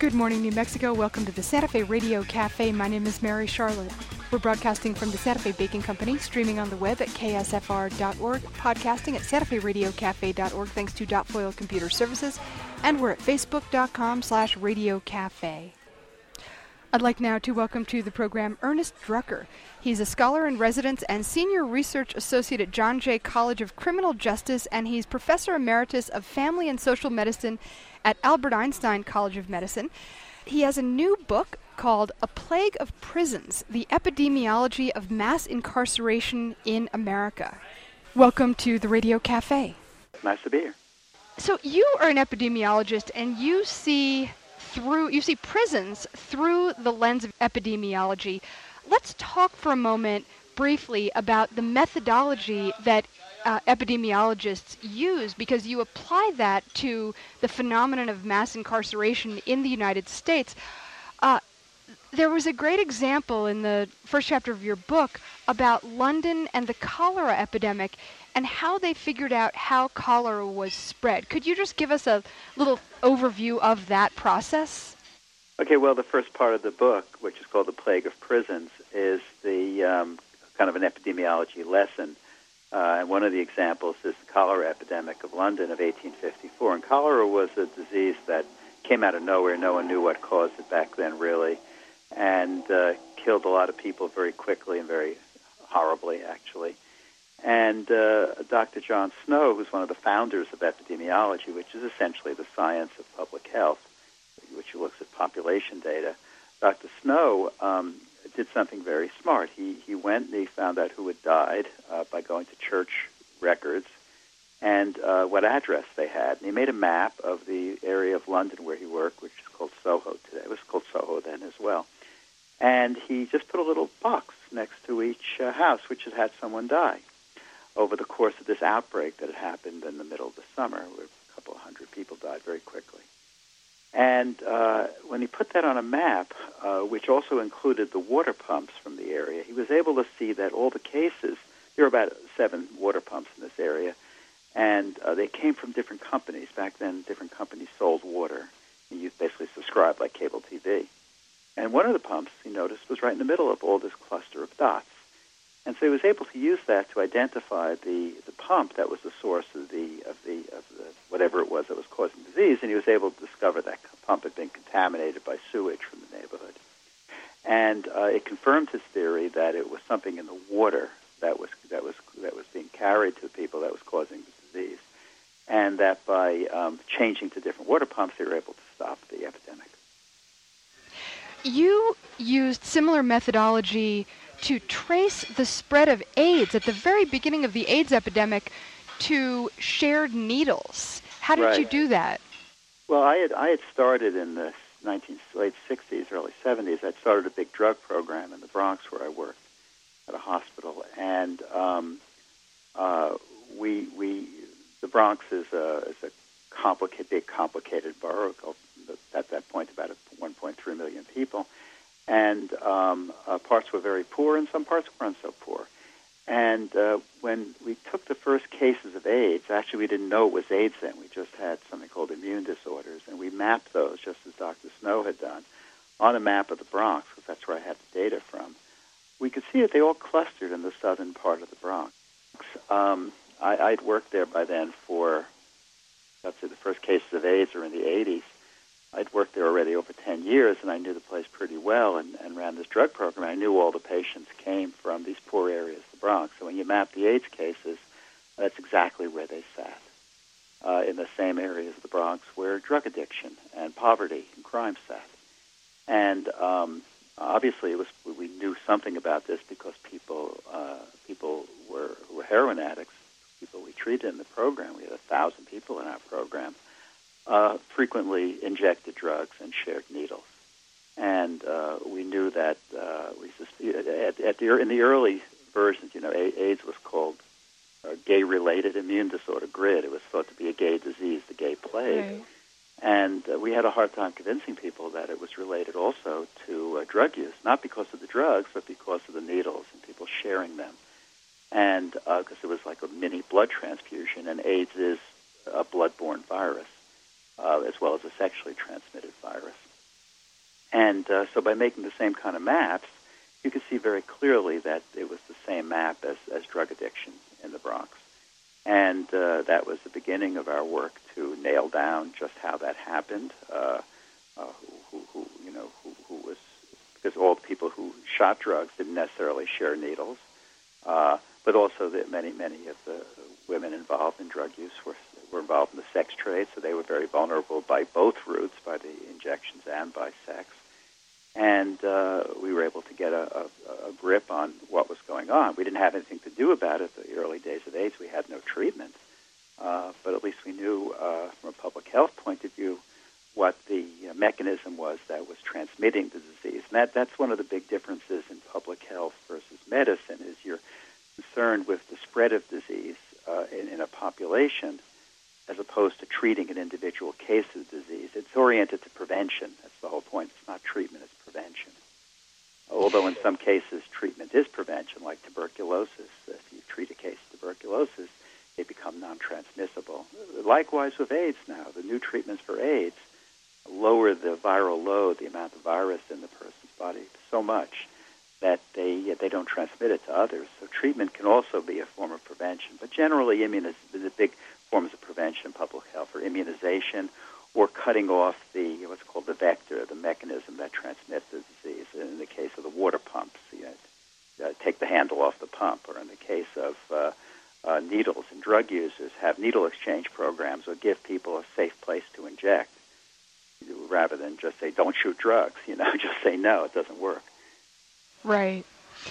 Good morning, New Mexico. Welcome to the Santa Fe Radio Cafe. My name is Mary Charlotte. We're broadcasting from the Santa Fe Baking Company, streaming on the web at ksfr.org, podcasting at santaferadiocafe.org, thanks to Dotfoil Computer Services, and we're at facebook.com/radiocafe. I'd like now to welcome to the program Ernest Drucker. He's a scholar in residence and senior research associate at John Jay College of Criminal Justice, and he's professor emeritus of family and social medicine at Albert Einstein College of Medicine. He has a new book called A Plague of Prisons, The Epidemiology of Mass Incarceration in America. Welcome to the Radio Cafe. Nice to be here. So you are an epidemiologist, and you see prisons through the lens of epidemiology. Let's talk for a moment briefly about the methodology that epidemiologists use, because you apply that to the phenomenon of mass incarceration in the United States. There was a great example in the first chapter of your book about London and the cholera epidemic and how they figured out how cholera was spread. Could you just give us a little overview of that process? Okay, well, the first part of the book, which is called The Plague of Prisons, is the kind of an epidemiology lesson. And one of the examples is the cholera epidemic of London of 1854. And cholera was a disease that came out of nowhere. No one knew what caused it back then, really, and killed a lot of people very quickly and very horribly, actually. And Dr. John Snow, who's one of the founders of epidemiology, which is essentially the science of public health, which looks at population data, Dr. Snow did something very smart. He went and he found out who had died by going to church records and what address they had. And he made a map of the area of London where he worked, which is called Soho today. It was called Soho then as well. And he just put a little box next to each house which had someone die over the course of this outbreak that had happened in the middle of the summer, where a couple of hundred people died very quickly. And when he put that on a map, which also included the water pumps from the area, he was able to see that all the cases, there were about 7 water pumps in this area, and they came from different companies. Back then, different companies sold water, and you basically subscribed like cable TV. And one of the pumps, he noticed, was right in the middle of all this cluster of dots. And so he was able to use that to identify the pump that was the source of the whatever it was that was causing disease, and he was able to discover that pump had been contaminated by sewage from the neighborhood. And it confirmed his theory that it was something in the water that was being carried to people that was causing the disease, and that by changing to different water pumps, they were able to stop the epidemic. You used similar methodology to trace the spread of AIDS at the very beginning of the AIDS epidemic to shared needles. How did you do that? Well, I had started in the late 60s, early 70s. I'd started a big drug program in the Bronx where I worked at a hospital, and the Bronx is a big, complicated borough, at that point about 1.3 million people. And parts were very poor, and some parts weren't so poor. And when we took the first cases of AIDS, actually we didn't know it was AIDS then. We just had something called immune disorders, and we mapped those, just as Dr. Snow had done, on a map of the Bronx, because that's where I had the data from. We could see that they all clustered in the southern part of the Bronx. I'd worked there by then for, let's say, the first cases of AIDS were in the 80s. I'd worked there already over 10 years, and I knew the place pretty well and ran this drug program. I knew all the patients came from these poor areas of the Bronx. So when you map the AIDS cases, that's exactly where they sat, in the same areas of the Bronx where drug addiction and poverty and crime sat. And obviously we knew something about this because people who were heroin addicts, people we treated in the program, we had 1,000 people in our program, frequently injected drugs and shared needles. And we knew that in the early versions, AIDS was called gay-related immune disorder, GRID. It was thought to be a gay disease, the gay plague. Right. And we had a hard time convincing people that it was related also to drug use, not because of the drugs, but because of the needles and people sharing them. And because it was like a mini blood transfusion, and AIDS is a blood-borne virus, as well as a sexually transmitted virus. And so by making the same kind of maps, you could see very clearly that it was the same map as drug addiction in the Bronx. And that was the beginning of our work to nail down just how that happened, who was, because all the people who shot drugs didn't necessarily share needles, but also that many of the women involved in drug use were involved in the sex trade, so they were very vulnerable by both routes, by the injections and by sex. And we were able to get a grip on what was going on. We didn't have anything to do about it the early days of AIDS. We had no treatment. But at least we knew from a public health point of view what the mechanism was that was transmitting the disease. And that's one of the big differences in public health versus medicine, is you're concerned with the spread of disease in a population as opposed to treating an individual case of the disease. It's oriented to prevention. That's the whole point. It's not treatment, it's prevention. Although in some cases treatment is prevention, like tuberculosis. If you treat a case of tuberculosis, they become non-transmissible. Likewise with AIDS now. The new treatments for AIDS lower the viral load, the amount of virus in the person's body, so much that they don't transmit it to others. So treatment can also be a form of prevention. But generally, the big forms of prevention in public health are immunization or cutting off what's called the vector, the mechanism that transmits the disease. In the case of the water pumps, take the handle off the pump, or in the case of needles and drug users, have needle exchange programs or give people a safe place to inject, rather than just say, don't shoot drugs, just say, no, it doesn't work. Right.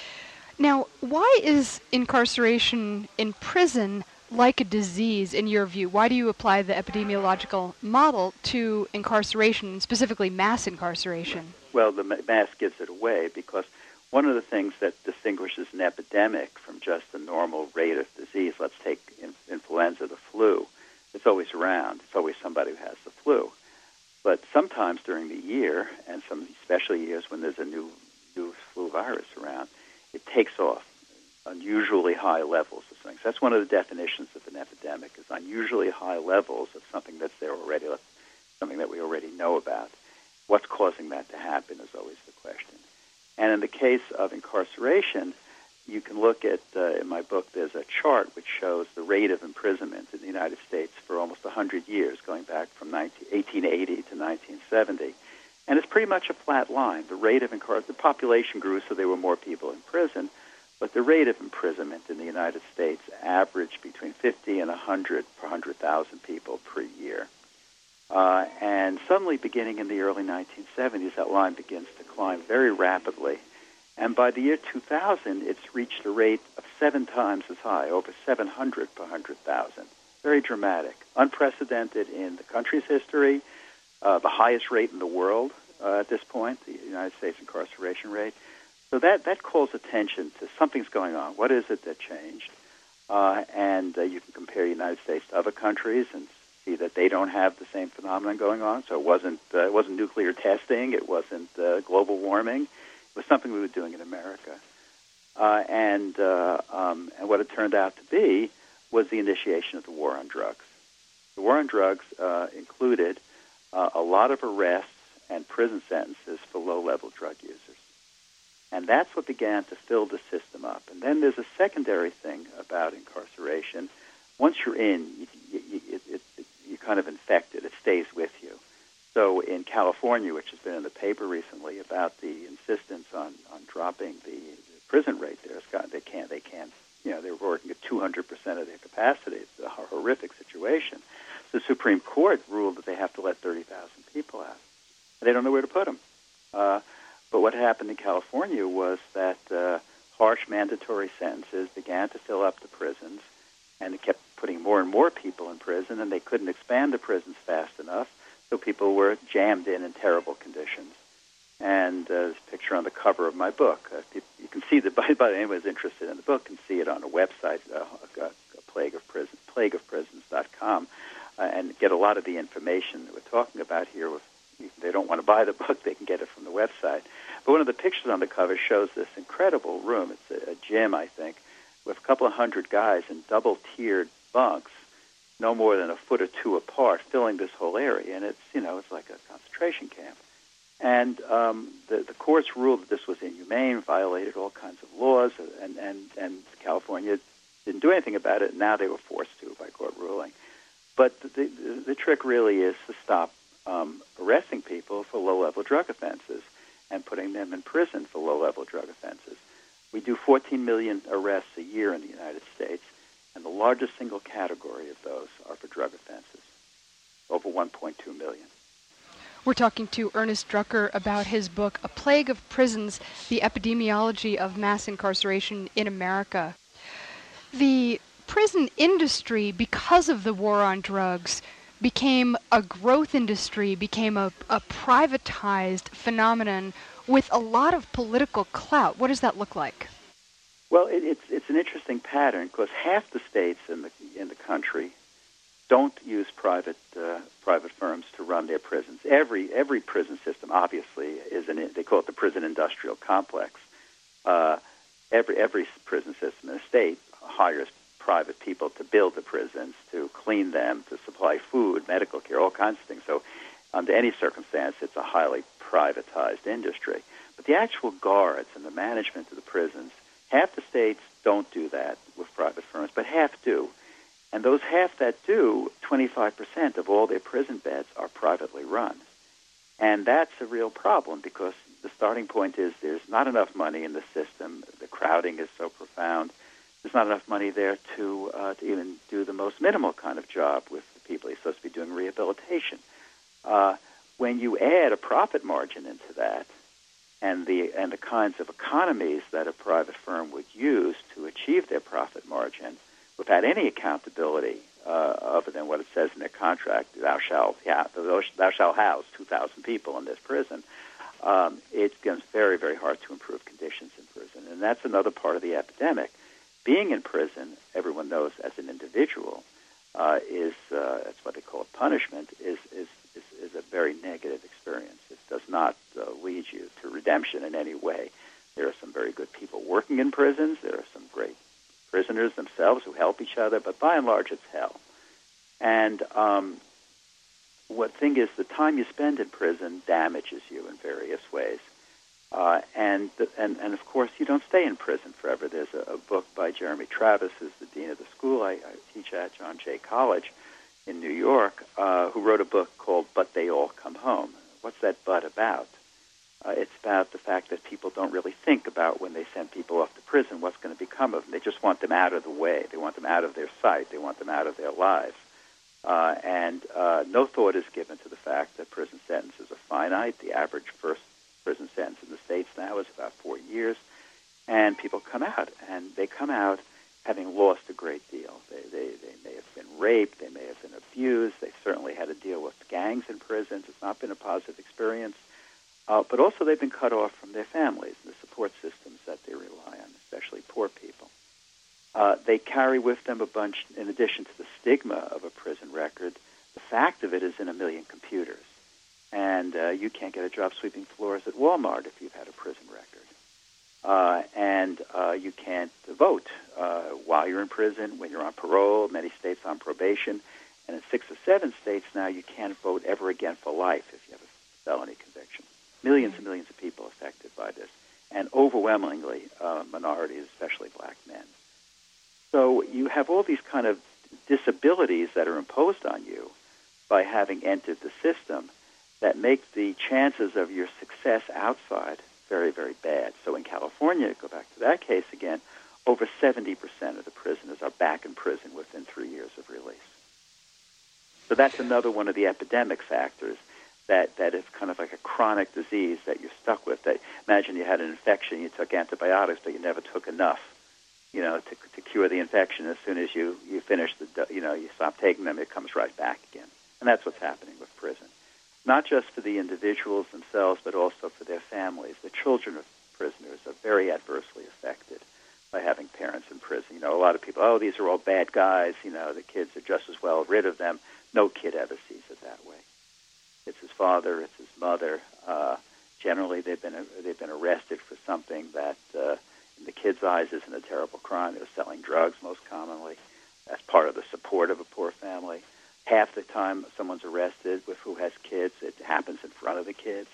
Now, why is incarceration in prison like a disease in your view? Why do you apply the epidemiological model to incarceration, specifically mass incarceration? Well, the mass gives it away, because one of the things that distinguishes an epidemic from just a normal rate of disease, let's take influenza, the flu, it's always around. It's always somebody who has the flu. But sometimes during the year, and some especially years when there's a new flu virus around, it takes off unusually high levels of things. That's one of the definitions of an epidemic, is unusually high levels of something that's there already, something that we already know about. What's causing that to happen is always the question. And in the case of incarceration, you can look at, in my book, there's a chart which shows the rate of imprisonment in the United States for almost 100 years, going back from 1880 to 1970. And it's pretty much a flat line. The rate of the population grew, so there were more people in prison, but the rate of imprisonment in the United States averaged between 50 and 100 per 100,000 people per year. And suddenly, beginning in the early 1970s, that line begins to climb very rapidly. And by the year 2000, it's reached a rate of 7 times as high, over 700 per 100,000. Very dramatic, unprecedented in the country's history, the highest rate in the world at this point, the United States incarceration rate. So that calls attention to something's going on. What is it that changed? And you can compare the United States to other countries and see that they don't have the same phenomenon going on. So it wasn't nuclear testing. It wasn't global warming. It was something we were doing in America. And what it turned out to be was the initiation of the war on drugs. The war on drugs included a lot of arrests and prison sentences for low-level drug users. And that's what began to fill the system up. And then there's a secondary thing about incarceration. Once you're in, you're kind of infected. It stays with you. So in California, which has been in the paper recently about the insistence on dropping the prison rate there, they can't. They're working at 200% of their capacity. It's a horrific situation. The Supreme Court ruled that they have to let 30,000 people out. They don't know where to put them. But what happened in California was that harsh mandatory sentences began to fill up the prisons, and it kept putting more and more people in prison, and they couldn't expand the prisons fast enough, so people were jammed in terrible conditions. And there's a picture on the cover of my book. You can see that, by anyone who's interested in the book, can see it on a website, plagueofprisons.com, and get a lot of the information that we're talking about here. If they don't want to buy the book, they can get it from the website. But one of the pictures on the cover shows this incredible room. It's a gym, I think, with a couple of hundred guys in double-tiered bunks, no more than a foot or two apart, filling this whole area. And it's like a concentration camp. And the courts ruled that this was inhumane, violated all kinds of laws, and California didn't do anything about it. Now they were forced to by court ruling. But the trick really is to stop arresting people for low-level drug offenses and putting them in prison for low-level drug offenses. We do 14 million arrests a year in the United States, and the largest single category of those are for drug offenses, over 1.2 million. We're talking to Ernest Drucker about his book, A Plague of Prisons, The Epidemiology of Mass Incarceration in America. The prison industry, because of the war on drugs, became a growth industry, became a privatized phenomenon with a lot of political clout. What does that look like? Well, it's an interesting pattern because half the states in the country don't use private firms to run their prisons. Every prison system obviously they call it the prison industrial complex. Every prison system in a state hires private people to build the prisons, to clean them, to supply food, medical care, all kinds of things. So under any circumstance, it's a highly privatized industry. But the actual guards and the management of the prisons, half the states don't do that with private firms, but half do. And those half that do, 25% of all their prison beds are privately run. And that's a real problem because the starting point is there's not enough money in the system. The crowding is so profound. There's not enough money there to even do the most minimal kind of job with the people he's supposed to be doing rehabilitation. When you add a profit margin into that, and the kinds of economies that a private firm would use to achieve their profit margin, without any accountability other than what it says in their contract, thou shalt house 2,000 people in this prison. It becomes very, very hard to improve conditions in prison, and that's another part of the epidemic. Being in prison, everyone knows as an individual, is that's what they call a punishment, is a very negative experience. It does not lead you to redemption in any way. There are some very good people working in prisons. There are some great prisoners themselves who help each other, but by and large, it's hell. And what thing is, the time you spend in prison damages you in various ways. And of course, you don't stay in prison forever. There's a book by Jeremy Travis, who's the dean of the school I teach at, John Jay College in New York, who wrote a book called But They All Come Home. What's that but about? It's about the fact that people don't really think about when they send people off to prison what's going to become of them. They just want them out of the way. They want them out of their sight. They want them out of their lives. And no thought is given to the fact that prison sentences are finite. The average first prison sentence in the States now is about 4 years. And people come out, and they come out having lost a great deal. They may have been raped. They may have been abused. They've certainly had to deal with gangs in prisons. It's not been a positive experience. But also they've been cut off from their families and the support systems that they rely on, especially poor people. They carry with them a bunch, in addition to the stigma of a prison record, the fact of it is in a million computers. And you can't get a job sweeping floors at Walmart if you've had a prison record. And you can't vote while you're in prison, when you're on parole, many states on probation. And in 6 or 7 states now, you can't vote ever again for life if you have a felony conviction. Millions and millions of people affected by this, and overwhelmingly minorities, especially black men. So you have all these kind of disabilities that are imposed on you by having entered the system that make the chances of your success outside very, very bad. So in California, go back to that case again, over 70% of the prisoners are back in prison within 3 years of release. So that's another one of the epidemic factors that is kind of like a chronic disease that you're stuck with. That, imagine you had an infection, you took antibiotics, but you never took enough, to cure the infection. As soon as you finish you stop taking them, it comes right back again. And that's what's happening with prison. Not just for the individuals themselves, but also for their families. The children of prisoners are very adversely affected by having parents in prison. A lot of people, these are all bad guys. The kids are just as well rid of them. No kid ever sees it that way. It's his father, it's his mother. Generally, they've been arrested for something that, in the kid's eyes, isn't a terrible crime. They're selling drugs most commonly. That's part of the support of a poor family. Half the time someone's arrested who has kids, it happens in front of the kids.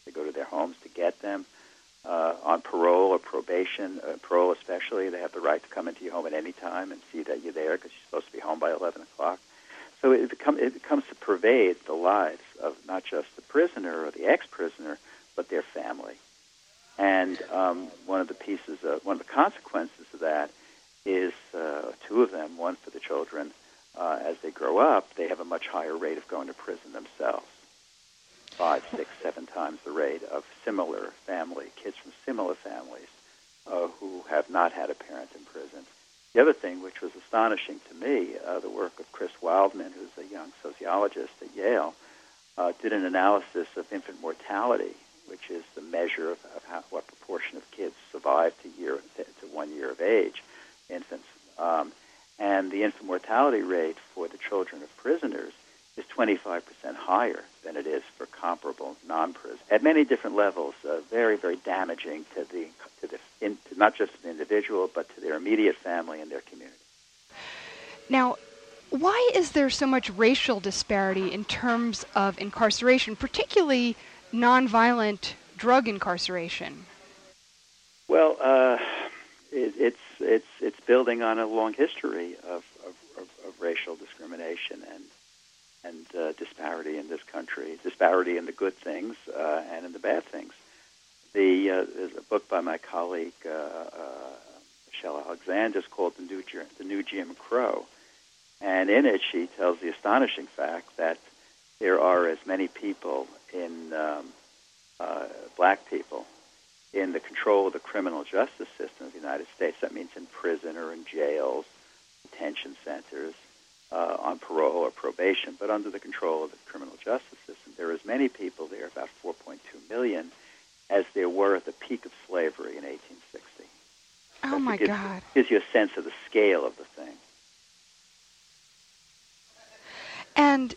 They go to their homes to get them. On parole or probation, parole especially, they have the right to come into your home at any time and see that you're there because you're supposed to be home by 11 o'clock. So it becomes to pervade the lives of not just the prisoner or the ex-prisoner, but their family. And one of the consequences of that is two of them, one for the children. As they grow up, they have a much higher rate of going to prison themselves. 5, 6, 7 times the rate of similar kids from similar families who have not had a parent in prison. The other thing, which was astonishing to me, the work of Chris Wildman, who's a young sociologist at Yale, did an analysis of infant mortality, which is the measure of what proportion of kids survive to 1 year of age, infants. And the infant mortality rate for the children of prisoners is 25% higher than it is for comparable non-prison. At many different levels, very, very damaging to not just the individual, but to their immediate family and their community. Now, why is there so much racial disparity in terms of incarceration, particularly nonviolent drug incarceration? Well, it's building on a long history of racial discrimination and disparity in this country, disparity in the good things and in the bad things. There's a book by my colleague Michelle Alexander called The New Jim Crow, and in it she tells the astonishing fact that there are as many people black people in the control of the criminal justice system of the United States. That means in prison or in jails, detention centers, on parole or probation, but under the control of the criminal justice system. There are as many people there, about 4.2 million, as there were at the peak of slavery in 1860. Oh, my God. It gives you a sense of the scale of the thing. And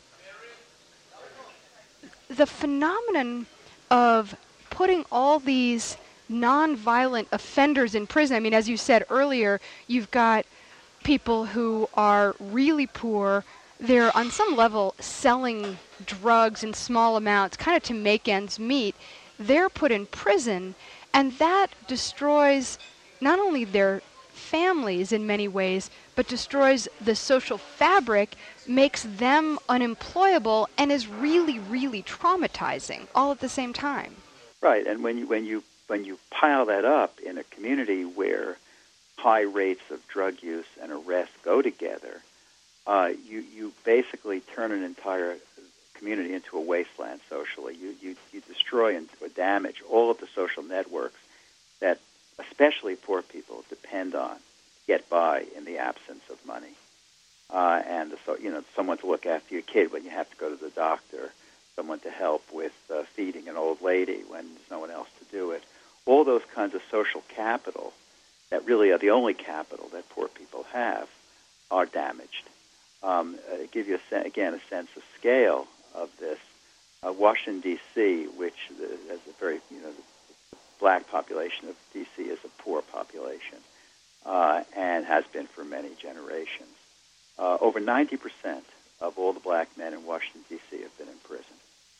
the phenomenon of putting all these nonviolent offenders in prison, I mean, as you said earlier, you've got people who are really poor. They're on some level selling drugs in small amounts, kind of to make ends meet. They're put in prison, and that destroys not only their families in many ways, but destroys the social fabric, makes them unemployable, and is really, really traumatizing all at the same time. Right, and when you pile that up in a community where high rates of drug use and arrest go together, you basically turn an entire community into a wasteland socially. You destroy or damage all of the social networks that especially poor people depend on to get by in the absence of money. And someone to look after your kid when you have to go to the doctor, someone to help with feeding an old lady when there's no one else to do it. All those kinds of social capital that really are the only capital that poor people have are damaged. Give you a sense of scale of this. Washington D.C., which has a very the black population of D.C. is a poor population and has been for many generations. Over 90% of all the black men in Washington D.C. have been in prison.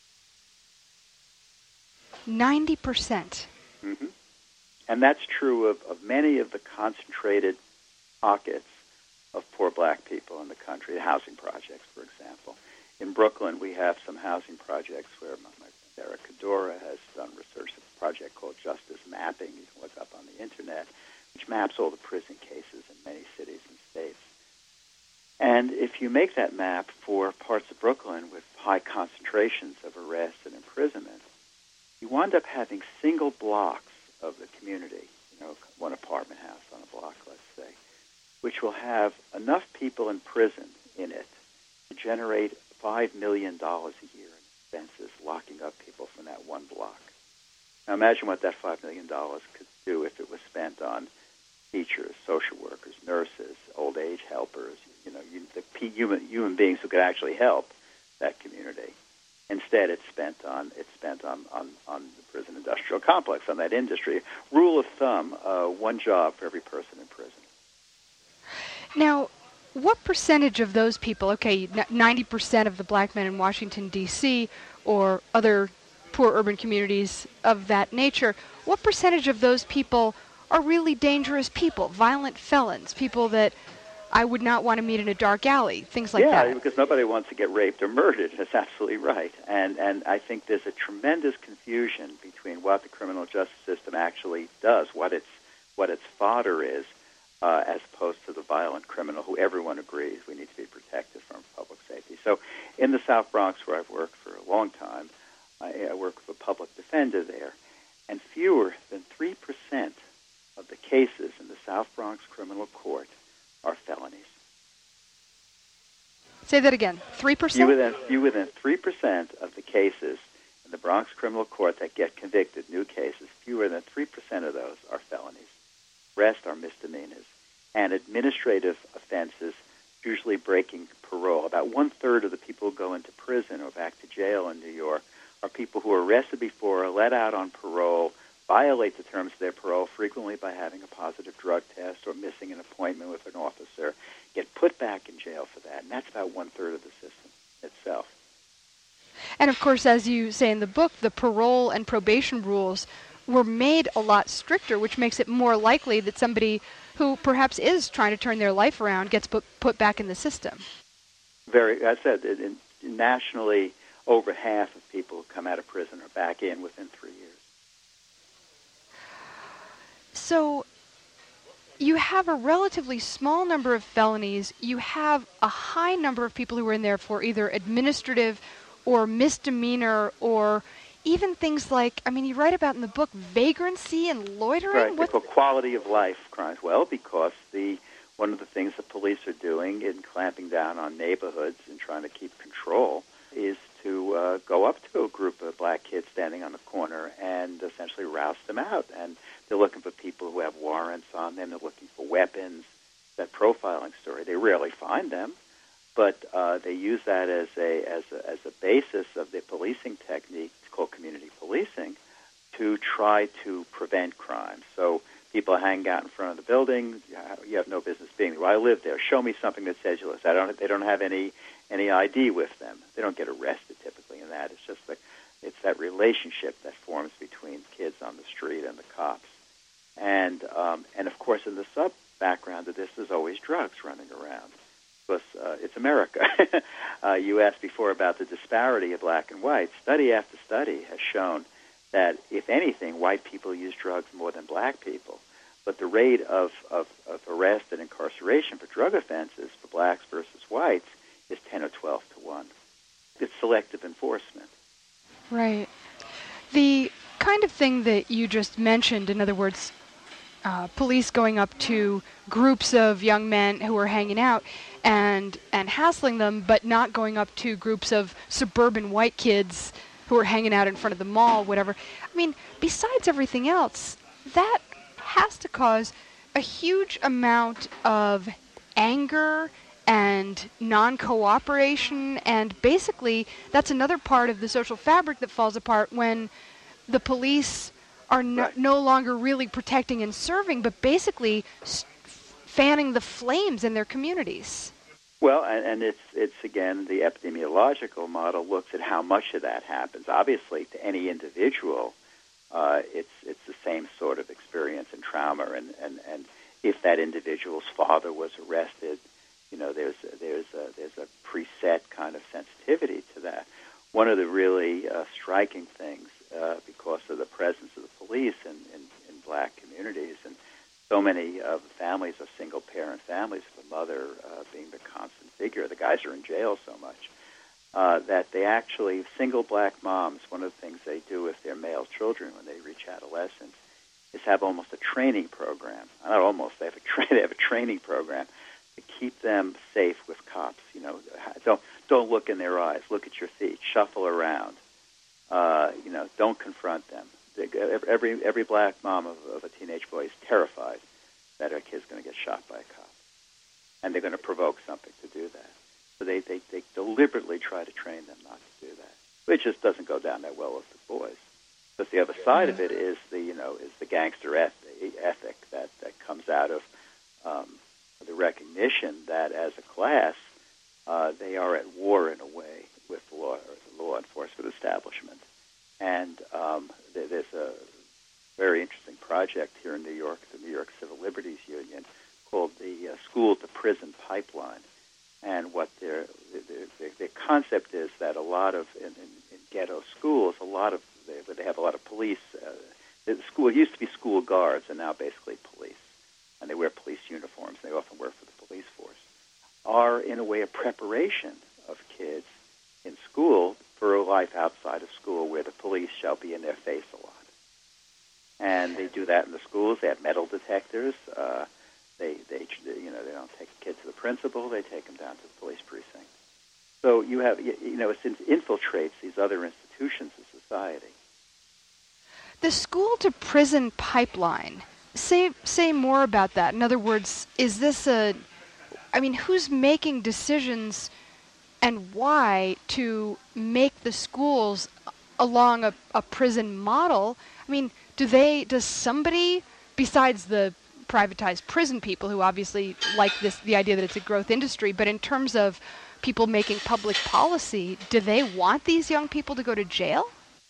90%. Mm-hmm. And that's true of many of the concentrated pockets of poor black people in the country, housing projects, for example. In Brooklyn, we have some housing projects where my friend Eric Cadora has done research, a project called Justice Mapping. You can look up on the internet, which maps all the prison cases in many cities and states. And if you make that map for parts of Brooklyn with high concentrations of arrest and imprisonment, you wind up having single blocks of the community, one apartment house on a block, let's say, which will have enough people in prison in it to generate $5 million a year in expenses locking up people from that one block. Now imagine what that $5 million could do if it was spent on teachers, social workers, nurses, old age helpers, the human beings who could actually help that community. Instead, it's spent on the prison industrial complex, on that industry. Rule of thumb: one job for every person in prison. Now, what percentage of those people? Okay, 90% of the black men in Washington D.C. or other poor urban communities of that nature, what percentage of those people are really dangerous people, violent felons, people that I would not want to meet in a dark alley, things like that? Yeah, because nobody wants to get raped or murdered. That's absolutely right. And I think there's a tremendous confusion between what the criminal justice system actually does, what its fodder is, as opposed to the violent criminal who everyone agrees we need to be protected from public safety. So in the South Bronx, where I've worked for a long time, I work with a public defender there, and fewer than 3% of the cases in the South Bronx criminal court are felonies. Say that again, 3%? Fewer than 3% of the cases in the Bronx criminal court that get convicted, new cases, fewer than 3% of those are felonies. Rest are misdemeanors. And administrative offenses, usually breaking parole. About one-third of the people who go into prison or back to jail in New York are people who are arrested before, are let out on parole, violate the terms of their parole, frequently by having a positive drug test or missing an appointment with an officer, get put back in jail for that. And that's about one-third of the system itself. And of course, as you say in the book, the parole and probation rules were made a lot stricter, which makes it more likely that somebody who perhaps is trying to turn their life around gets put back in the system. I said, nationally, over half of people who come out of prison are back in within 3 years. So you have a relatively small number of felonies. You have a high number of people who are in there for either administrative or misdemeanor or even things like, I mean, you write about in the book vagrancy and loitering. Right, they're quality of life crimes. Well, because one of the things the police are doing in clamping down on neighborhoods and trying to keep control is to go up to a group of black kids standing on the corner and essentially roust them out. And they're looking for people who have warrants on them. They're looking for weapons. That profiling story, they rarely find them, but they use that as a basis of their policing technique. It's called community policing, to try to prevent crime. So people hang out in front of the building. You have no business being there. Well, I live there. Show me something that says you live. They don't have any ID with them. They don't get arrested typically in that. It's just it's that relationship that forms between kids on the street and the cops. And of course, in the sub-background of this, there's always drugs running around. Because it's America. You asked before about the disparity of black and white. Study after study has shown that, if anything, white people use drugs more than black people. But the rate of arrest and incarceration for drug offenses for blacks versus whites is 10 or 12 to 1. It's selective enforcement. Right. The kind of thing that you just mentioned, in other words, police going up to groups of young men who are hanging out and hassling them, but not going up to groups of suburban white kids who are hanging out in front of the mall, whatever. I mean, besides everything else, that has to cause a huge amount of anger and non-cooperation, and basically that's another part of the social fabric that falls apart when the police are no longer really protecting and serving, but basically fanning the flames in their communities. Well, and it's again, the epidemiological model looks at how much of that happens. Obviously, to any individual, it's the same sort of experience and trauma. And if that individual's father was arrested, there's a preset kind of sensitivity to that. One of the really striking things, because of the presence of the police in black communities, and so many of the families are single-parent families, the mother being the constant figure. The guys are in jail so much that they actually, single black moms, one of the things they do with their male children when they reach adolescence is have almost a training program. Not almost, they have a training program to keep them safe with cops. Don't look in their eyes. Look at your feet. Shuffle around. Don't confront them. Every black mom of a teenage boy is terrified that her kid's going to get shot by a cop, and they're going to provoke something to do that. So they deliberately try to train them not to do that. It just doesn't go down that well with the boys. But the other side of it is the gangster ethic that comes out of the recognition that as a class they are at war in a way with the law enforcement establishment. And there's a very interesting project here in New York, the New York Civil Liberties Union, called the School to Prison Pipeline. And what their concept is that a lot of in ghetto schools, they have a lot of police. The school used to be school guards, and now basically police, and they wear police uniforms. They often work for the police force. Are in a way a preparation of kids in school for a life outside of school, where the police shall be in their face a lot. And they do that in the schools. They have metal detectors. They don't take a kid to the principal. They take them down to the police precinct. So you have, it infiltrates these other institutions of society. The school to prison pipeline. Say more about that. In other words, is this who's making decisions and why to make the schools along a prison model? I mean, does somebody besides the privatized prison people who obviously like the idea that it's a growth industry, but in terms of people making public policy, do they want these young people to go to jail?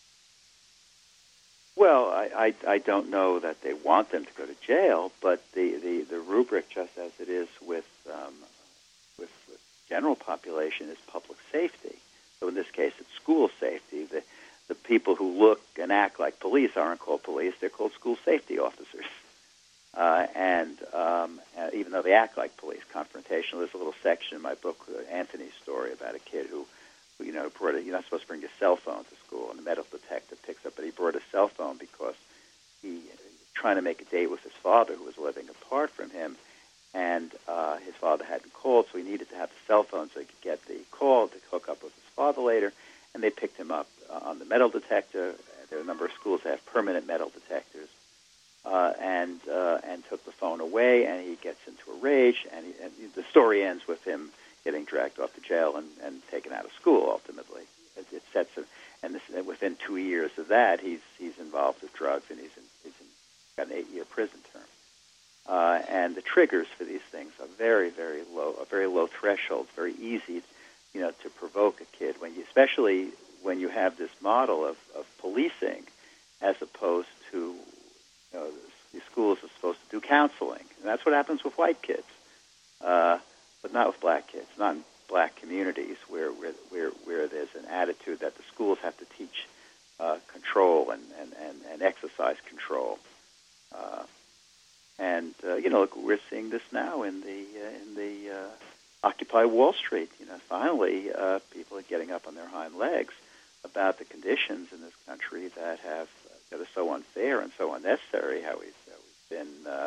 Well, I don't know that they want them to go to jail, but the rubric, just as it is with general population, is public safety. So in this case, it's school safety. The people who look and act like police aren't called police; they're called school safety officers. And even though they act like police, confrontational. There's a little section in my book, Anthony's story, about a kid who brought you're not supposed to bring your cell phone to school, and the medical detective picks up, but he brought a cell phone because he was trying to make a date with his father, who was living apart from him, and his father hadn't called, so he needed to have the cell phone so he could get the call to hook up with his father later, and they picked him up on the metal detector. There are a number of schools that have permanent metal detectors. And took the phone away, and he gets into a rage, and the story ends with him getting dragged off to jail and taken out of school. Ultimately, it sets within 2 years of that, he's involved with drugs, and he's got an 8-year prison term. And the triggers for these things are very, very low, a very low threshold, very easy, to provoke a kid especially when you have this model of policing, as opposed to these schools are supposed to do counseling, and that's what happens with white kids, but not with black kids, not in black communities where there's an attitude that the schools have to teach control and exercise control. Look, we're seeing this now in the Occupy Wall Street. Finally, people are getting up on their hind legs about the conditions in this country that are so unfair and so unnecessary, how we've been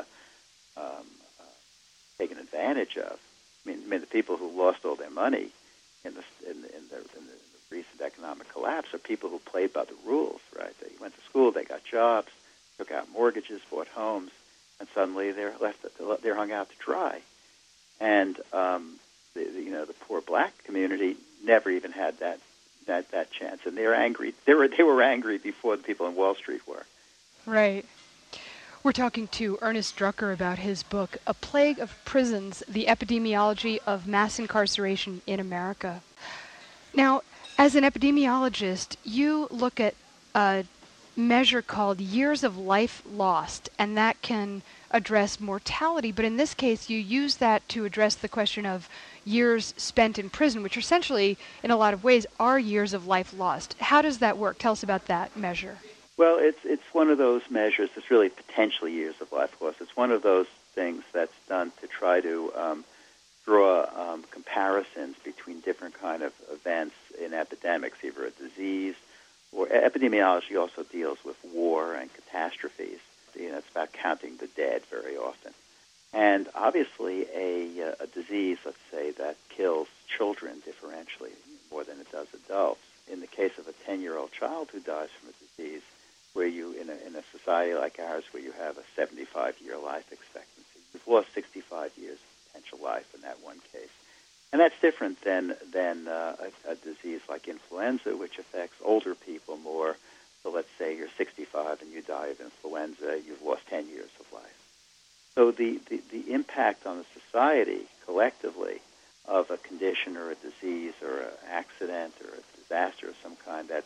taken advantage of. I mean, the people who lost all their money in the recent economic collapse are people who played by the rules, right? They went to school, they got jobs, took out mortgages, bought homes, and suddenly they're hung out to dry. And the poor black community never even had that chance, and they're angry. They were angry before the people on Wall Street were. Right. We're talking to Ernest Drucker about his book, A Plague of Prisons, The Epidemiology of Mass Incarceration in America. Now, as an epidemiologist, you look at a measure called years of life lost, and that can address mortality, but in this case you use that to address the question of years spent in prison, which essentially, in a lot of ways, are years of life lost. How does that work? Tell us about that measure. Well, it's one of those measures. It's really potential years of life lost. It's one of those things that's done to try to draw comparisons between different kind of events in epidemics, either a disease or epidemiology also deals with war and catastrophes. It's about counting the dead very often. And obviously a disease, let's say, that kills children differentially more than it does adults. In the case of a 10-year-old child who dies from a disease, where you, in a society like ours, where you have a 75-year life expectancy, you've lost 65 years of potential life in that one case. And that's different than a disease like influenza, which affects older people more. So let's say you're 65 and you die of influenza, you've lost 10 years of life. So the impact on the society collectively of a condition or a disease or an accident or a disaster of some kind that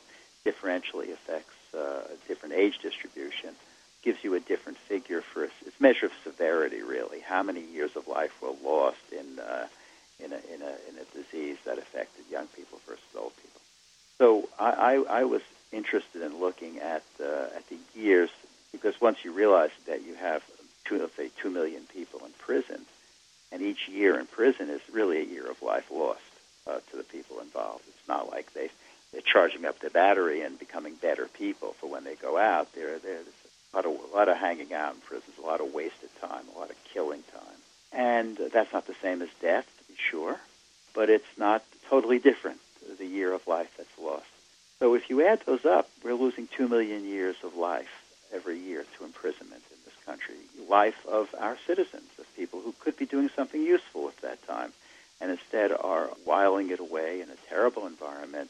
differentially affects a different age distribution, gives you a different figure for its measure of severity, really. How many years of life were lost in a disease that affected young people versus old people? So I was interested in looking at the years, because once you realize that you have, let's say, 2 million people in prison, and each year in prison is really a year of life lost to the people involved. It's not like they're charging up their battery and becoming better people for when they go out. There's a lot of hanging out in prisons, a lot of wasted time, a lot of killing time. And that's not the same as death, to be sure, but it's not totally different, the year of life that's lost. So if you add those up, we're losing 2 million years of life every year to imprisonment in this country. Life of our citizens, of people who could be doing something useful with that time, and instead are whiling it away in a terrible environment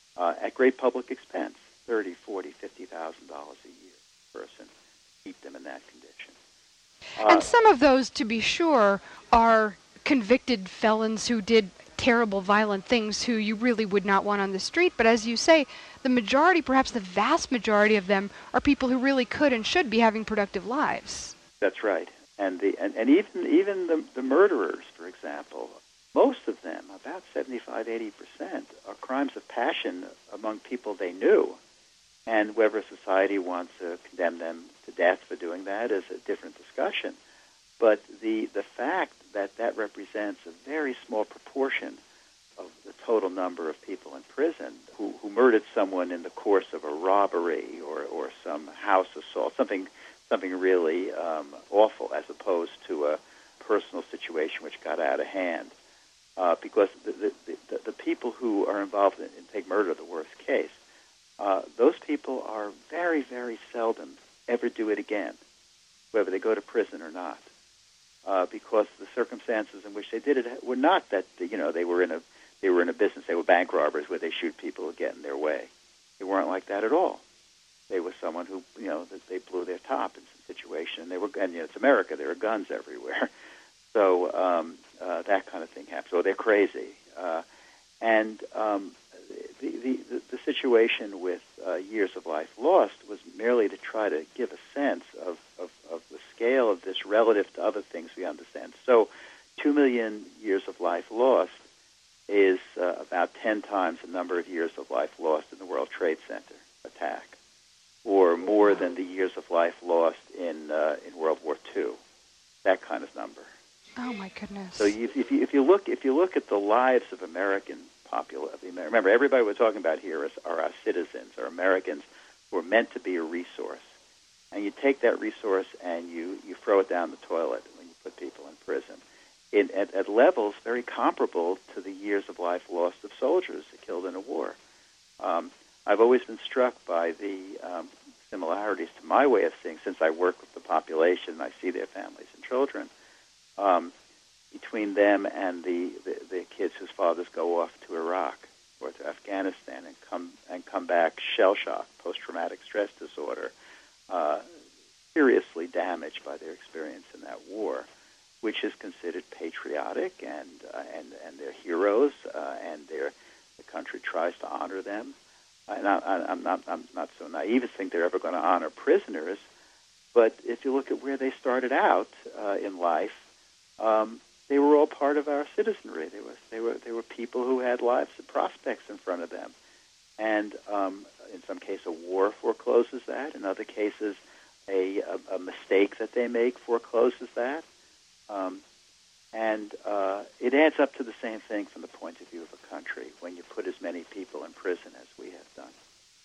at great public expense, $30,000, $40,000, $50,000 a year per person, keep them in that condition. And some of those, to be sure, are convicted felons who did terrible, violent things who you really would not want on the street. But as you say, the majority, perhaps the vast majority of them, are people who really could and should be having productive lives. That's right. And even the murderers, for example, most of them, about 75-80%, are crimes of passion among people they knew. And whether society wants to condemn them to death for doing that is a different discussion. But the fact that represents a very small proportion of the total number of people in prison who murdered someone in the course of a robbery or some house assault, something really awful, as opposed to a personal situation which got out of hand. Because the people who are involved in take murder, the worst case, those people are very, very seldom ever do it again, whether they go to prison or not, because the circumstances in which they did it were not that they were in a business, they were bank robbers where they shoot people who get in their way. They weren't like that at all. They were someone who they blew their top in some situation, and it's America. There are guns everywhere, so that kind of thing happens. Or they're crazy, and the situation with years of life lost was merely to try to give a sense of the scale of this relative to other things we understand. So 2 million years of life lost is about 10 times the number of years of life lost in the World Trade Center attack, or more than the years of life lost in World War II, that kind of number. Oh my goodness! So if you look at the lives of American remember, everybody we're talking about here are our citizens, are Americans who are meant to be a resource. And you take that resource and you throw it down the toilet when you put people in prison, at levels very comparable to the years of life lost of soldiers killed in a war. I've always been struck by the similarities to my way of seeing, since I work with the population and I see their families and children, between them and the kids whose fathers go off to Iraq or to Afghanistan and come back shell-shocked, post-traumatic stress disorder, seriously damaged by their experience in that war, which is considered patriotic, and they're heroes, and the country tries to honor them. And I'm not so naive to think they're ever going to honor prisoners, but if you look at where they started out in life, they were all part of our citizenry. They were people who had lives and prospects in front of them, and in some cases, a war forecloses that. In other cases, a mistake that they make forecloses that, and it adds up to the same thing from the point of view of a country when you put as many people in prison as we have done.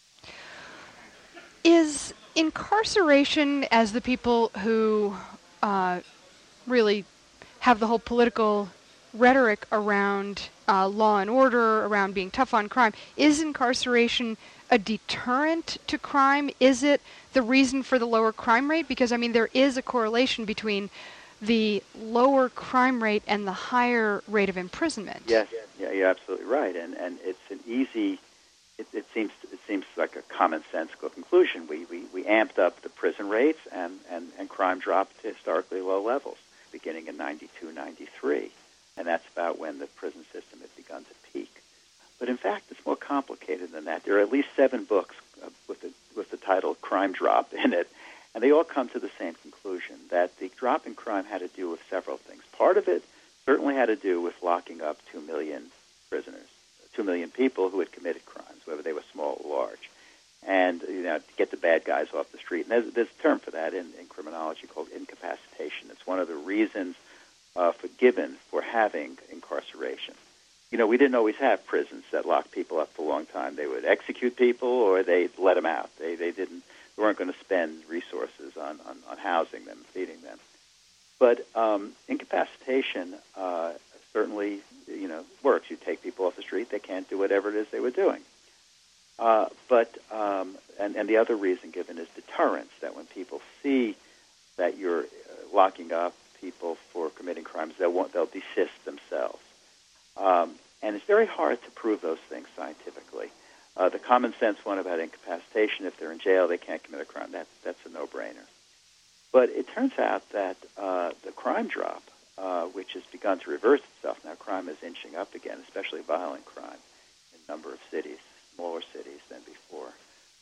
Is incarceration, as the people who really have the whole political rhetoric around law and order, around being tough on crime, is incarceration a deterrent to crime? Is it the reason for the lower crime rate? Because, I mean, there is a correlation between the lower crime rate and the higher rate of imprisonment. Yes, yeah, you're absolutely right. And it's an easy, it seems like a commonsensical conclusion. We amped up the prison rates and crime dropped to historically low levels, beginning in 92, 93. And that's about when the prison system had begun to peak. But in fact, it's more complicated than that. There are at least 7 books with the title Crime Drop in it, and they all come to the same conclusion, that the drop in crime had to do with several things. Part of it certainly had to do with locking up 2 million prisoners, 2 million people who had committed crimes, whether they were small or large, and to get the bad guys off the street. And there's a term for that in criminology called incapacitation. It's one of the reasons given for having incarceration. We didn't always have prisons that locked people up for a long time. They would execute people or they'd let them out. They weren't going to spend resources on housing them, feeding them. But incapacitation certainly, works. You take people off the street, they can't do whatever it is they were doing. And the other reason given is deterrence, that when people see that you're locking up people for committing crimes, they'll desist themselves. And it's very hard to prove those things scientifically. The common sense one about incapacitation, if they're in jail, they can't commit a crime. That's a no-brainer. But it turns out that the crime drop, which has begun to reverse itself, now crime is inching up again, especially violent crime in a number of cities, smaller cities than before,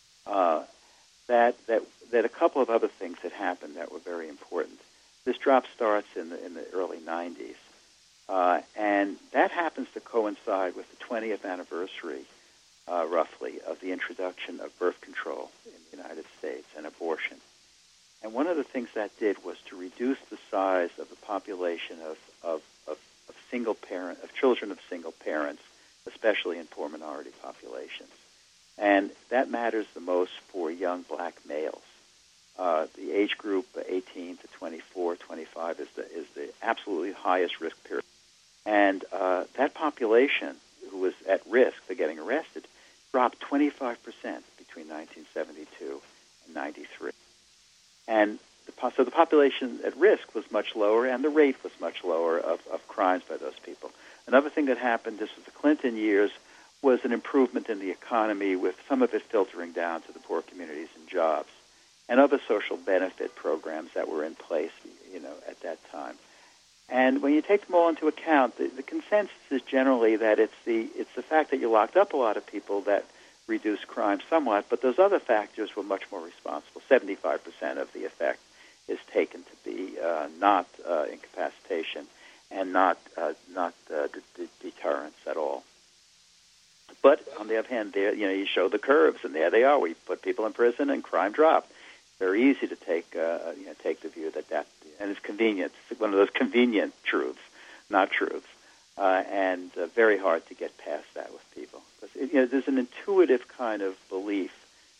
that a couple of other things had happened that were very important. This drop starts in the early 90s. And that happens to coincide with the 20th anniversary, roughly, of the introduction of birth control in the United States and abortion. And one of the things that did was to reduce the size of the population of children of single parents, especially in poor minority populations. And that matters the most for young black males. The age group 18 to 24, 25 is the absolutely highest risk period. And that population who was at risk for getting arrested dropped 25% between 1972 and 93. And so the population at risk was much lower, and the rate was much lower of crimes by those people. Another thing that happened, this was the Clinton years, was an improvement in the economy, with some of it filtering down to the poor communities and jobs, and other social benefit programs that were in place, at that time. And when you take them all into account, the consensus is generally that it's the fact that you locked up a lot of people that reduced crime somewhat, but those other factors were much more responsible. 75% of the effect is taken to be not incapacitation and not deterrence at all. But on the other hand, there you show the curves, and there they are. We put people in prison, and crime dropped. Very easy to take the view that and it's convenient. It's one of those convenient truths, not truths, and very hard to get past that with people. There's an intuitive kind of belief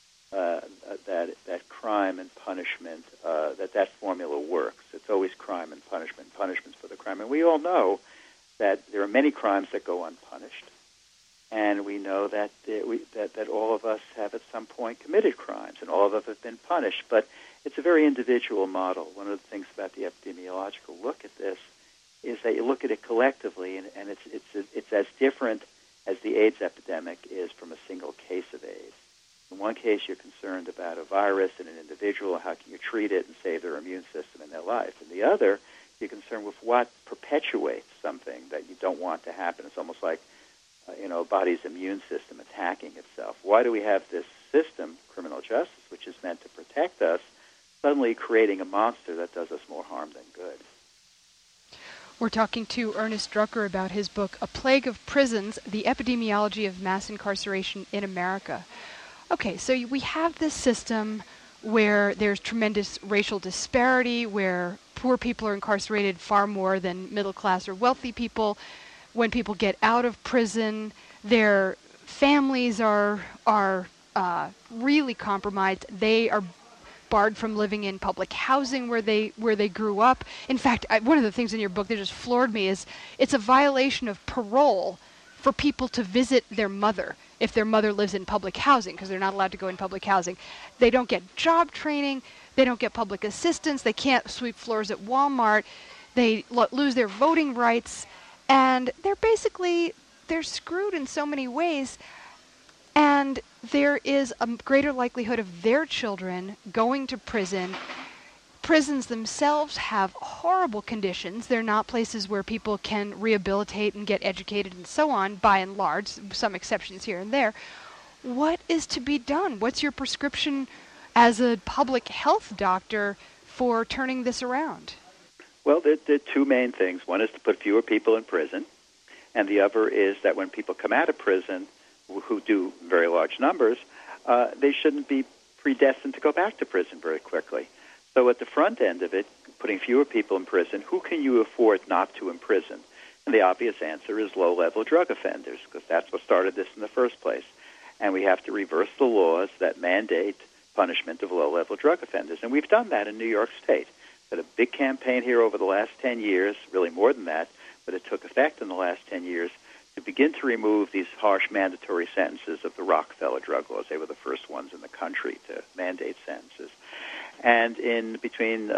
that crime and punishment, that formula works. It's always crime and punishments for the crime, and we all know that there are many crimes that go unpunished, and we know that that all of us have at some point committed crimes, and all of us have been punished. But it's a very individual model. One of the things about the epidemiological look at this is that you look at it collectively, and it's as different as the AIDS epidemic is from a single case of AIDS. In one case, you're concerned about a virus in an individual, how can you treat it and save their immune system and their life. In the other, you're concerned with what perpetuates something that you don't want to happen. It's almost like a body's immune system attacking itself. Why do we have this system, criminal justice, which is meant to protect us, suddenly creating a monster that does us more harm than good? We're talking to Ernest Drucker about his book, A Plague of Prisons, The Epidemiology of Mass Incarceration in America. Okay, so we have this system where there's tremendous racial disparity, where poor people are incarcerated far more than middle class or wealthy people. When people get out of prison, their families are really compromised. They are barred from living in public housing where they grew up. In fact, one of the things in your book that just floored me is it's a violation of parole for people to visit their mother if their mother lives in public housing, because they're not allowed to go in public housing. They don't get job training. They don't get public assistance. They can't sweep floors at Walmart. They lose their voting rights. And they're screwed in so many ways. And there is a greater likelihood of their children going to prison, prisons themselves have horrible conditions. They're not places where people can rehabilitate and get educated and so on, by and large, some exceptions here and there. What is to be done? What's your prescription as a public health doctor for turning this around? Well, there are two main things. One is to put fewer people in prison, and the other is that when people come out of prison, who do very large numbers, they shouldn't be predestined to go back to prison very quickly. So at the front end of it, putting fewer people in prison, who can you afford not to imprison? And the obvious answer is low-level drug offenders, because that's what started this in the first place. And we have to reverse the laws that mandate punishment of low-level drug offenders. And we've done that in New York State. Had a big campaign here over the last 10 years, really more than that, but it took effect in the last 10 years to begin to remove these harsh mandatory sentences of the Rockefeller drug laws. They were the first ones in the country to mandate sentences. And in between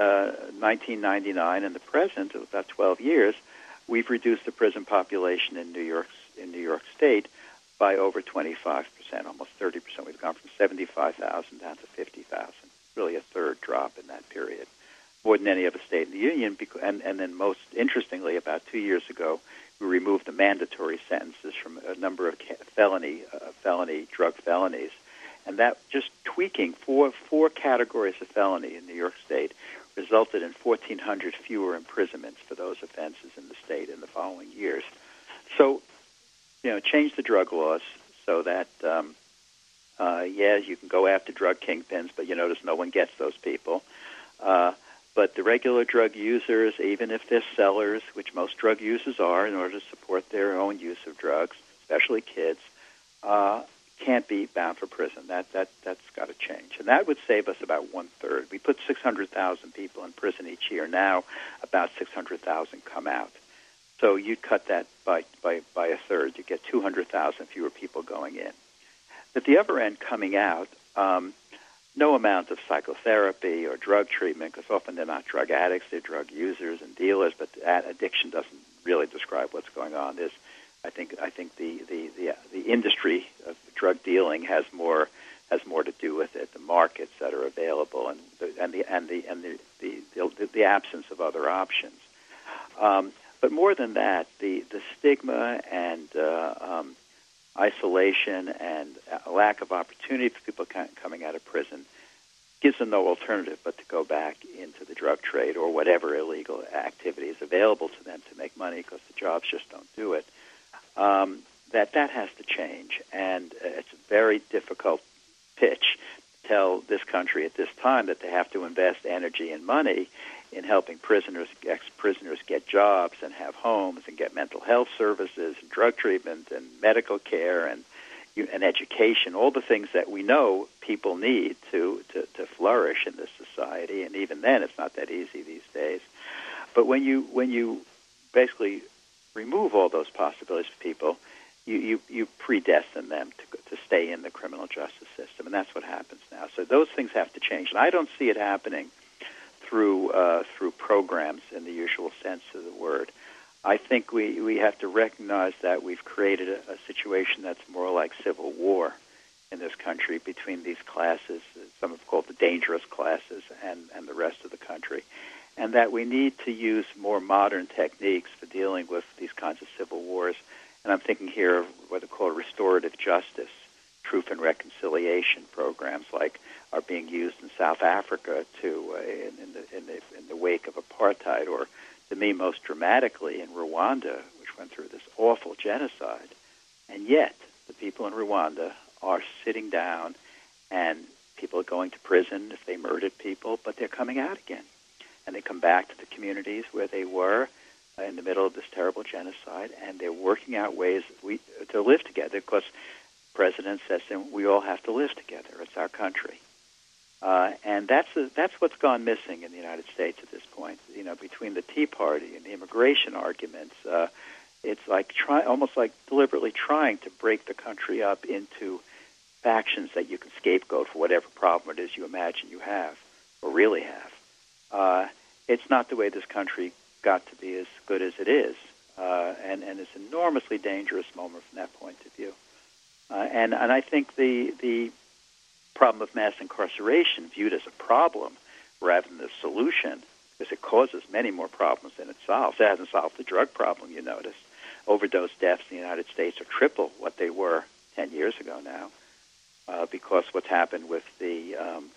1999 and the present, about 12 years, we've reduced the prison population in New York State by over 25%, almost 30%. We've gone from 75,000 down to 50,000, really a third drop in that period, more than any other state in the union. And then most interestingly, about 2 years ago, we removed the mandatory sentences from a number of felony drug felonies. And that just tweaking four categories of felony in New York State resulted in 1,400 fewer imprisonments for those offenses in the state in the following years. So, change the drug laws so that, you can go after drug kingpins, but you notice no one gets those people. But the regular drug users, even if they're sellers, which most drug users are in order to support their own use of drugs, especially kids, can't be bound for prison. That's got to change. And that would save us about one-third. We put 600,000 people in prison each year. Now about 600,000 come out. So you'd cut that by a third. You get 200,000 fewer people going in. At the other end, coming out, no amount of psychotherapy or drug treatment, because often they're not drug addicts, they're drug users and dealers, but addiction doesn't really describe what's going on. I think the industry of drug dealing has more to do with it, the markets that are available and the absence of other options. But more than that, the stigma and isolation and lack of opportunity for people coming out of prison gives them no alternative but to go back into the drug trade or whatever illegal activity is available to them to make money, because the jobs just don't do it. That has to change, and it's a very difficult pitch to tell this country at this time that they have to invest energy and money in helping ex-prisoners get jobs and have homes and get mental health services and drug treatment and medical care and education, all the things that we know people need to flourish in this society. And even then, it's not that easy these days. But when you basically remove all those possibilities for people, you predestine them to stay in the criminal justice system, and that's what happens now. So those things have to change, and I don't see it happening through programs in the usual sense of the word. I think we have to recognize that we've created a situation that's more like civil war in this country between these classes, some have called the dangerous classes, and the rest of the country, and that we need to use more modern techniques for dealing with these kinds of civil wars. And I'm thinking here of what they call restorative justice, truth and reconciliation programs like are being used in South Africa in the wake of apartheid, or to me most dramatically in Rwanda, which went through this awful genocide. And yet the people in Rwanda are sitting down, and people are going to prison if they murdered people, but they're coming out again. And they come back to the communities where they were in the middle of this terrible genocide, and they're working out ways to live together, because the president says to them, we all have to live together. It's our country. And that's what's gone missing in the United States at this point. Between the Tea Party and the immigration arguments, it's like almost like deliberately trying to break the country up into factions that you can scapegoat for whatever problem it is you imagine you have or really have. It's not the way this country got to be as good as it is, and it's an enormously dangerous moment from that point of view. And I think the problem of mass incarceration, viewed as a problem, rather than the solution, because it causes many more problems than it solves. It hasn't solved the drug problem, you notice. Overdose deaths in the United States are triple what they were 10 years ago now, because what's happened with the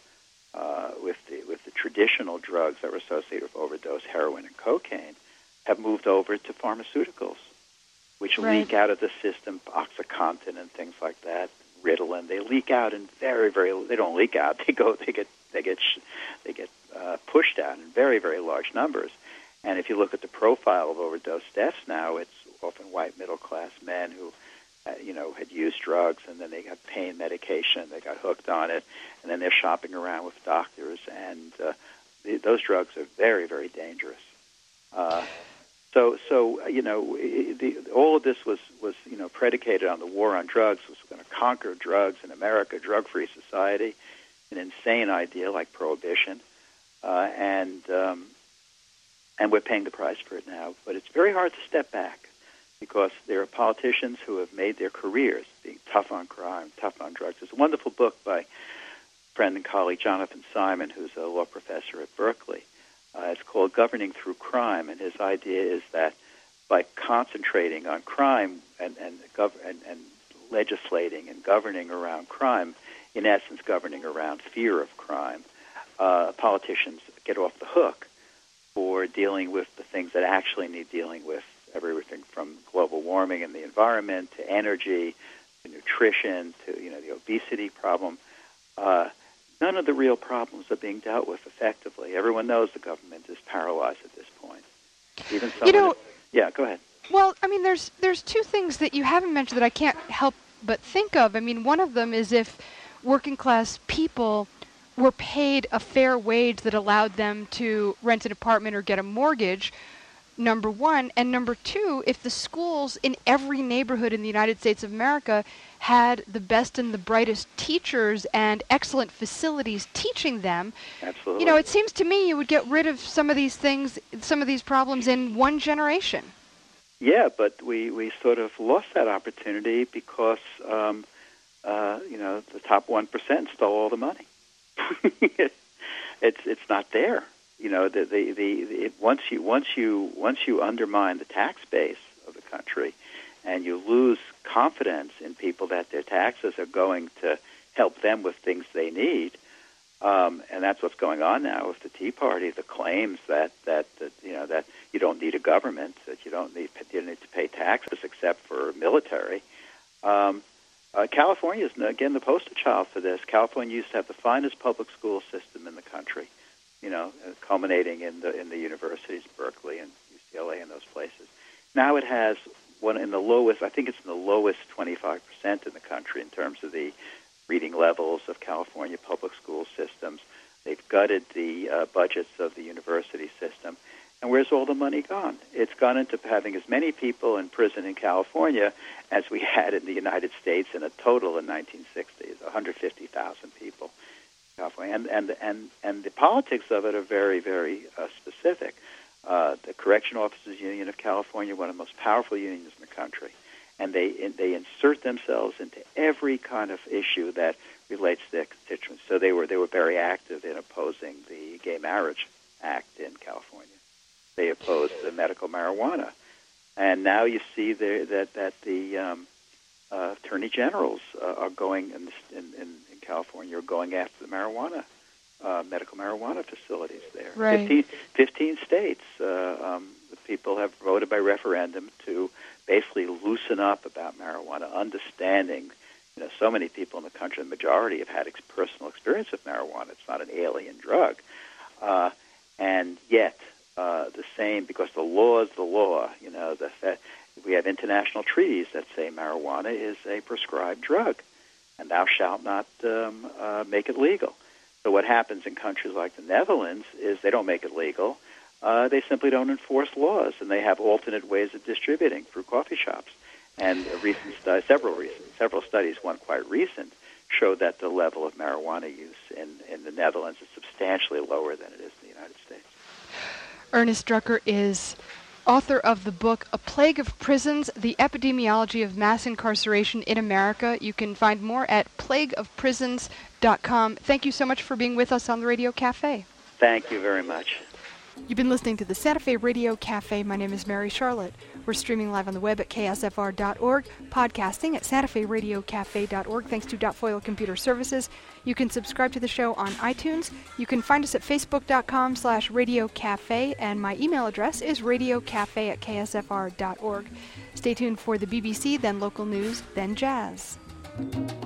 traditional drugs that were associated with overdose, heroin and cocaine, have moved over to pharmaceuticals, which leak out of the system, OxyContin and things like that, Ritalin. They leak out in they don't leak out. They get pushed out in very, very large numbers. And if you look at the profile of overdose deaths now, it's often white middle-class men who, had used drugs, and then they got pain medication, they got hooked on it, and then they're shopping around with doctors, and those drugs are very, very dangerous. So all of this was predicated on the war on drugs. Was going to conquer drugs in America, drug-free society, an insane idea like prohibition, and we're paying the price for it now. But it's very hard to step back, because there are politicians who have made their careers being tough on crime, tough on drugs. There's a wonderful book by friend and colleague Jonathan Simon, who's a law professor at Berkeley. It's called Governing Through Crime, and his idea is that by concentrating on crime and legislating and governing around crime, in essence governing around fear of crime, politicians get off the hook for dealing with the things that actually need dealing with, everything from global warming and the environment to energy to nutrition to the obesity problem. None of the real problems are being dealt with effectively. Everyone knows the government is paralyzed at this point. Even yeah, go ahead. Well, I mean, there's two things that you haven't mentioned that I can't help but think of. I mean, one of them is if working class people were paid a fair wage that allowed them to rent an apartment or get a mortgage, number one. And number two, if the schools in every neighborhood in the United States of America had the best and the brightest teachers and excellent facilities teaching them, absolutely. It seems to me you would get rid of some of these things, some of these problems in one generation. Yeah, but we sort of lost that opportunity because, the top 1% stole all the money. It's not there. Once you undermine the tax base of the country, and you lose confidence in people that their taxes are going to help them with things they need, and that's what's going on now with the Tea Party. The claims that you don't need a government, that you don't need to pay taxes except for military. California is again the poster child for this. California used to have the finest public school system in the country, culminating in the universities, Berkeley and UCLA and those places. Now it has one in the lowest, I think it's in the lowest 25% in the country in terms of the reading levels of California public school systems. They've gutted the budgets of the university system. And where's all the money gone? It's gone into having as many people in prison in California as we had in the United States in a total in 1960s, 150,000 people in California. And the politics of it are very, very specific. The Correctional Officers Union of California, one of the most powerful unions in the country, and they insert themselves into every kind of issue that relates to their constituents. So they were very active in opposing the Gay Marriage Act in California. They opposed the medical marijuana, and now you see that the attorney generals are going in California are going after the marijuana. Medical marijuana facilities there. Right. 15 states. The people have voted by referendum to basically loosen up about marijuana, understanding, so many people in the country, the majority have had personal experience with marijuana. It's not an alien drug. And yet, the same, because the law is the law, we have international treaties that say marijuana is a prescribed drug, and thou shalt not make it legal. So what happens in countries like the Netherlands is they don't make it legal. They simply don't enforce laws, and they have alternate ways of distributing through coffee shops. And several studies, one quite recent, showed that the level of marijuana use in the Netherlands is substantially lower than it is in the United States. Ernest Drucker is author of the book A Plague of Prisons, The Epidemiology of Mass Incarceration in America. You can find more at plagueofprisons.com. Thank you so much for being with us on the Radio Cafe. Thank you very much. You've been listening to the Santa Fe Radio Cafe. My name is Mary Charlotte. We're streaming live on the web at ksfr.org, podcasting at santaferadiocafe.org, thanks to Foil Computer Services. You can subscribe to the show on iTunes. You can find us at facebook.com/radiocafe, and my email address is radiocafe@ksfr.org. Stay tuned for the BBC, then local news, then jazz.